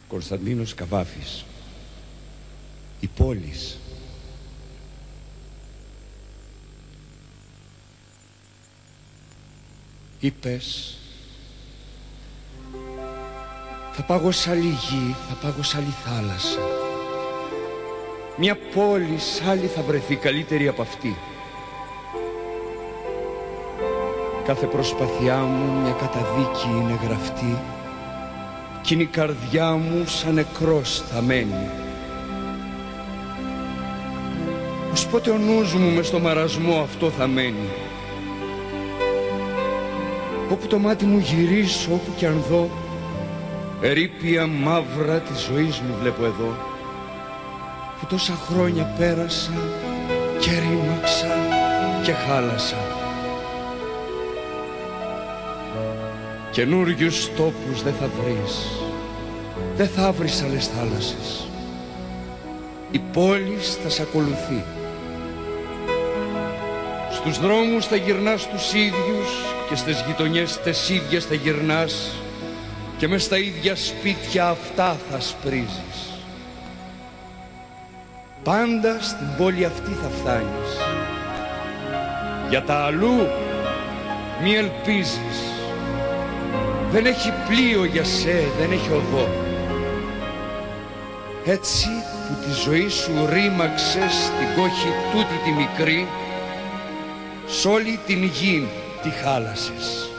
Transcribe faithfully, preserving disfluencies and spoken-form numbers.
Κωνσταντίνος Καβάφης. Η πόλης. Είπες, θα πάγω σ' άλλη γη, θα πάγω σ' άλλη θάλασσα. Μια πόλη σ' άλλη θα βρεθεί καλύτερη από αυτή. Κάθε προσπαθειά μου μια καταδίκη είναι γραφτή, κι είναι η καρδιά μου σαν νεκρός θα μένει. Ως πότε ο νους μου μες στο μαρασμό αυτό θα μένει. Όπου το μάτι μου γυρίσω, όπου κι αν δω, ερείπια μαύρα της ζωής μου βλέπω εδώ, που τόσα χρόνια πέρασα και ρήμαξα και χάλασα. Καινούριους τόπους δεν θα βρεις, δεν θα βρεις άλλες θάλασσες. Η πόλη θα σ' ακολουθεί. Στους δρόμους θα γυρνάς τους ίδιους και στις γειτονιές τες ίδιες θα γυρνάς, και μες στα ίδια σπίτια αυτά θα σπρίζεις. Πάντα στην πόλη αυτή θα φτάνεις. Για τα αλλού μη ελπίζεις. Δεν έχει πλοίο για σε, δεν έχει οδό. Έτσι που τη ζωή σου ρήμαξες στην κόχη τούτη τη μικρή, σ' όλη την γη τη χάλασες.